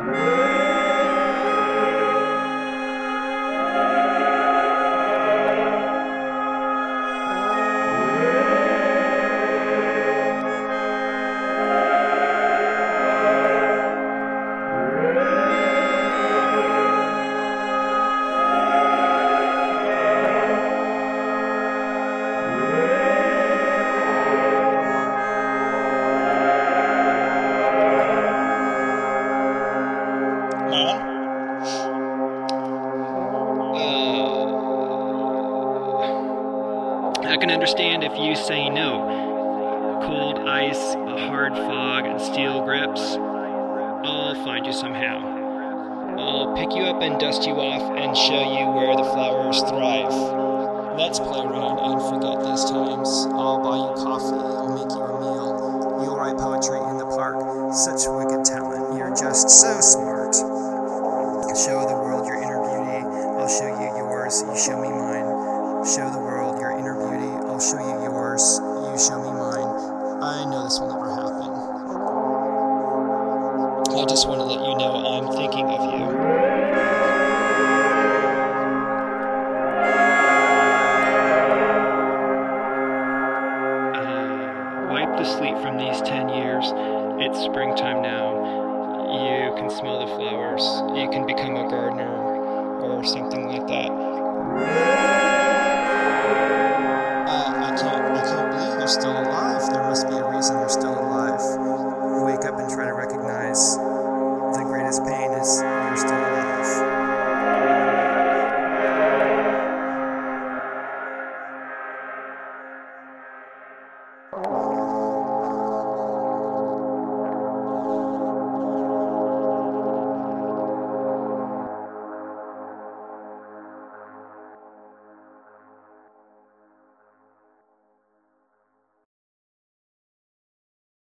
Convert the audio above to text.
I can understand if you say no. Cold ice, a hard fog, and steel grips. I'll find you somehow. I'll pick you up and dust you off and show you where the flowers thrive. Let's play around and forget these times. I'll buy you coffee, I'll make you a meal. You'll write poetry in the park. Such wicked talent, you're just so smart. Show the world your inner beauty, I'll show you yours, you show me mine. Show the world your inner beauty, I'll show you yours, you show me mine. I know this will never happen. I just want to let you know I'm thinking of you. Wipe the sleep from these 10 years. It's springtime now. You can smell the flowers. You can become a gardener or something like that. I can't believe they're still alive. There must be a reason they're still alive. Wake up and try to recognize the greatest pain is you're still alive.